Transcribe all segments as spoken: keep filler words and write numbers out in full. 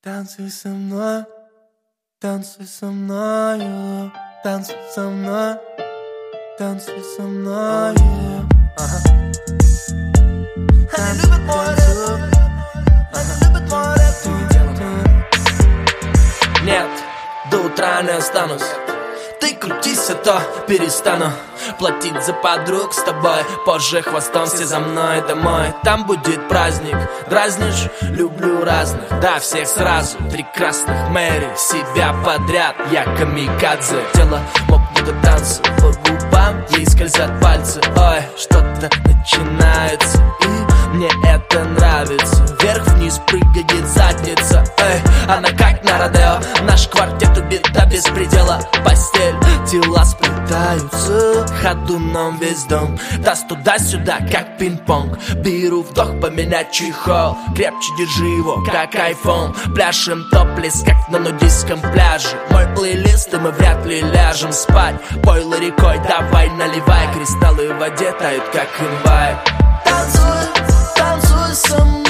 Танцуй со мной, танцуй со мною, танцуй со мной, танцуй со мною. Ага. Они любят мой рэп, они любят мой рэп. Нет, до утра не останусь. Ты крутись, а то перестану платить за подруг с тобой. Позже хвостом все за мной домой. Там будет праздник, дразнишь, люблю разных. Да, всех сразу, три красных Мэри, себя подряд. Я камикадзе, тело мокнет от танца. По губам ей скользят пальцы. Ой, что-то начинается, и мне это нравится. Вверх-вниз прыгает задница. Эй, она как на родео. Наш квартет убит до беспредела. Постель, тела сплетаются ходуном весь дом. Таз туда-сюда, как пинг-понг. Беру вдох, поменять чехол. Крепче держи его, как айфон. Пляшем топлес, как на нудистском пляже. Мой плейлист, и мы вряд ли ляжем спать. Пойло рекой, давай наливай. Кристаллы в воде тают, как инвай. Танцуй, танцуй со мной.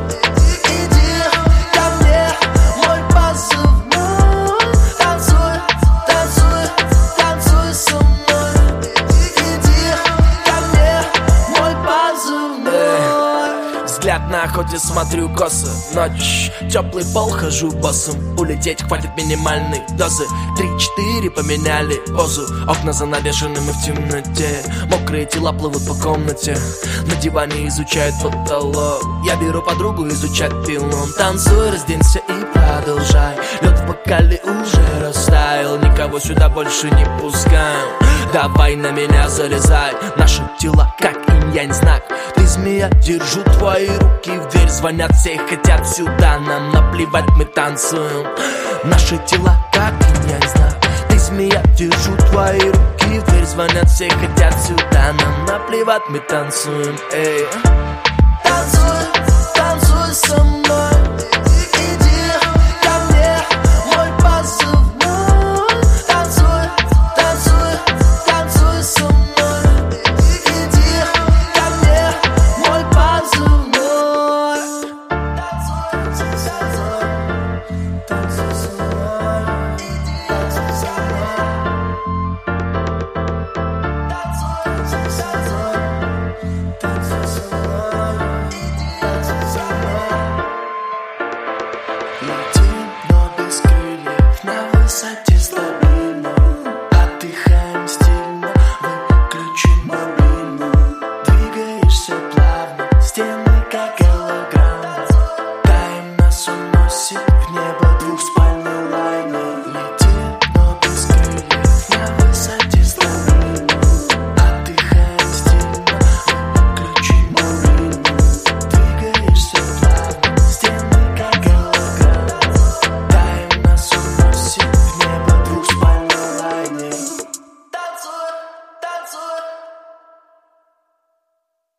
Взгляд на охоте, смотрю косо. Ночь, теплый пол, хожу боссом. Улететь хватит минимальной дозы. Три-четыре поменяли позу. Окна занавешены, мы в темноте. Мокрые тела плывут по комнате. На диване изучают потолок. Я беру подругу изучать пилон. Танцуй, разденься и продолжай. Лед в бокале уже растаял. Никого сюда больше не пускаем. Давай на меня залезай. Наши тела как инь-янь знак. Ты змея, держу твои руки в дверь. Звонят, все хотят сюда. Нам наплевать, мы танцуем. Наши тела как инь-янь знак. Ты змея, держу твои руки в дверь. Звонят, все хотят сюда. Нам наплевать, мы танцуем. Эй. Танцуй, танцуй со мной. Летим, но без крыльев на высоте.